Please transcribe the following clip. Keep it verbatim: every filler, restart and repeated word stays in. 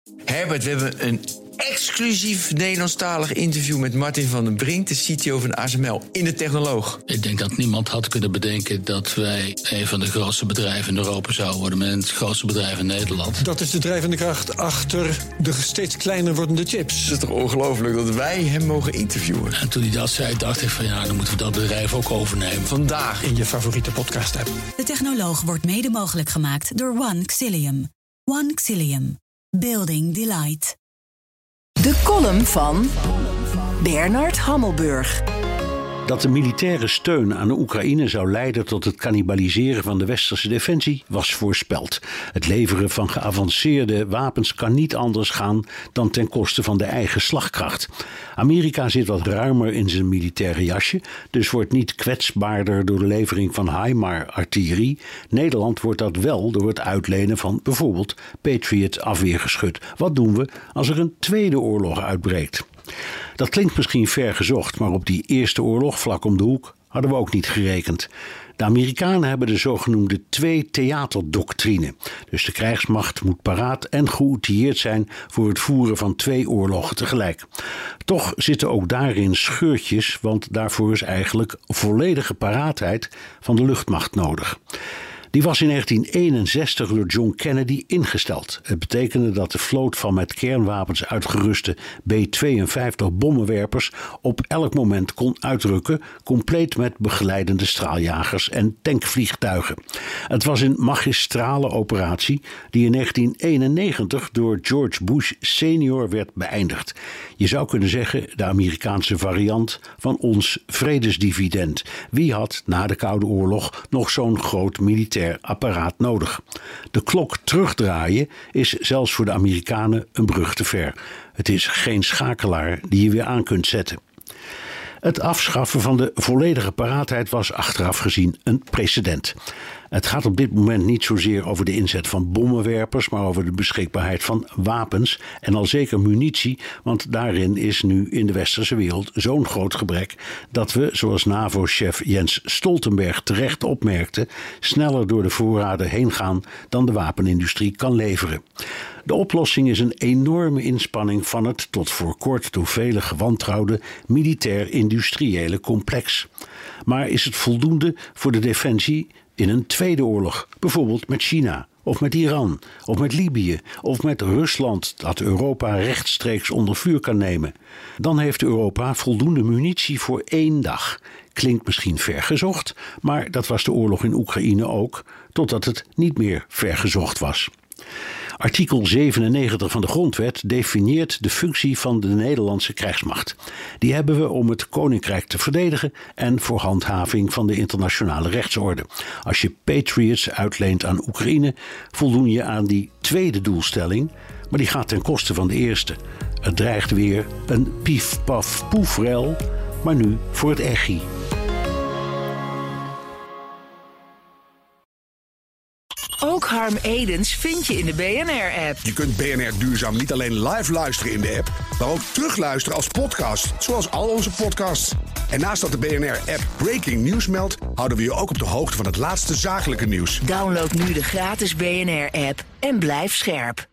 Herbert, we hebben een exclusief Nederlandstalig interview met Martin van den Brink, de C T O van A S M L, in de Technoloog. Ik denk dat niemand had kunnen bedenken dat wij een van de grootste bedrijven in Europa zouden worden, met het grootste bedrijf in Nederland. Dat is de drijvende kracht achter de steeds kleiner wordende chips. Het is toch ongelooflijk dat wij hem mogen interviewen. En toen hij dat zei, dacht ik van ja, dan moeten we dat bedrijf ook overnemen. Vandaag in je favoriete podcast-app. De Technoloog wordt mede mogelijk gemaakt door One Xilium. One Xilium. Building Delight. De column van Bernard Hammelburg. Dat de militaire steun aan de Oekraïne zou leiden tot het kannibaliseren van de westerse defensie was voorspeld. Het leveren van geavanceerde wapens kan niet anders gaan dan ten koste van de eigen slagkracht. Amerika zit wat ruimer in zijn militaire jasje, dus wordt niet kwetsbaarder door de levering van HIMARS-artillerie. Nederland wordt dat wel door het uitlenen van bijvoorbeeld Patriot afweergeschut. Wat doen we als er een tweede oorlog uitbreekt? Dat klinkt misschien ver gezocht, maar op die eerste oorlog vlak om de hoek hadden we ook niet gerekend. De Amerikanen hebben de zogenoemde twee-theater-doctrine. Dus de krijgsmacht moet paraat en geoutilleerd zijn voor het voeren van twee oorlogen tegelijk. Toch zitten ook daarin scheurtjes, want daarvoor is eigenlijk volledige paraatheid van de luchtmacht nodig. Die was in negentien eenenzestig door John Kennedy ingesteld. Het betekende dat de vloot van met kernwapens uitgeruste B tweeënvijftig bommenwerpers op elk moment kon uitrukken, compleet met begeleidende straaljagers en tankvliegtuigen. Het was een magistrale operatie die in negentien eenennegentig door George Bush senior werd beëindigd. Je zou kunnen zeggen de Amerikaanse variant van ons vredesdividend. Wie had na de Koude Oorlog nog zo'n groot militair apparaat nodig? De klok terugdraaien is zelfs voor de Amerikanen een brug te ver. Het is geen schakelaar die je weer aan kunt zetten. Het afschaffen van de volledige paraatheid was achteraf gezien een precedent. Het gaat op dit moment niet zozeer over de inzet van bommenwerpers, maar over de beschikbaarheid van wapens en al zeker munitie, want daarin is nu in de westerse wereld zo'n groot gebrek dat we, zoals NAVO-chef Jens Stoltenberg terecht opmerkte, sneller door de voorraden heen gaan dan de wapenindustrie kan leveren. De oplossing is een enorme inspanning van het tot voor kort door velen gewantrouwde militair-industriële complex. Maar is het voldoende voor de defensie in een tweede oorlog, bijvoorbeeld met China, of met Iran, of met Libië, of met Rusland, dat Europa rechtstreeks onder vuur kan nemen? Dan heeft Europa voldoende munitie voor één dag. Klinkt misschien vergezocht, maar dat was de oorlog in Oekraïne ook, totdat het niet meer vergezocht was. Artikel zevenennegentig van de Grondwet definieert de functie van de Nederlandse krijgsmacht. Die hebben we om het Koninkrijk te verdedigen en voor handhaving van de internationale rechtsorde. Als je Patriots uitleent aan Oekraïne, voldoen je aan die tweede doelstelling, maar die gaat ten koste van de eerste. Het dreigt weer een pief-paf-poefrel, maar nu voor het echi. Ook Harm Edens vind je in de B N R-app. Je kunt B N R Duurzaam niet alleen live luisteren in de app, maar ook terugluisteren als podcast, zoals al onze podcasts. En naast dat de B N R-app Breaking News meldt, houden we je ook op de hoogte van het laatste zakelijke nieuws. Download nu de gratis B N R-app en blijf scherp.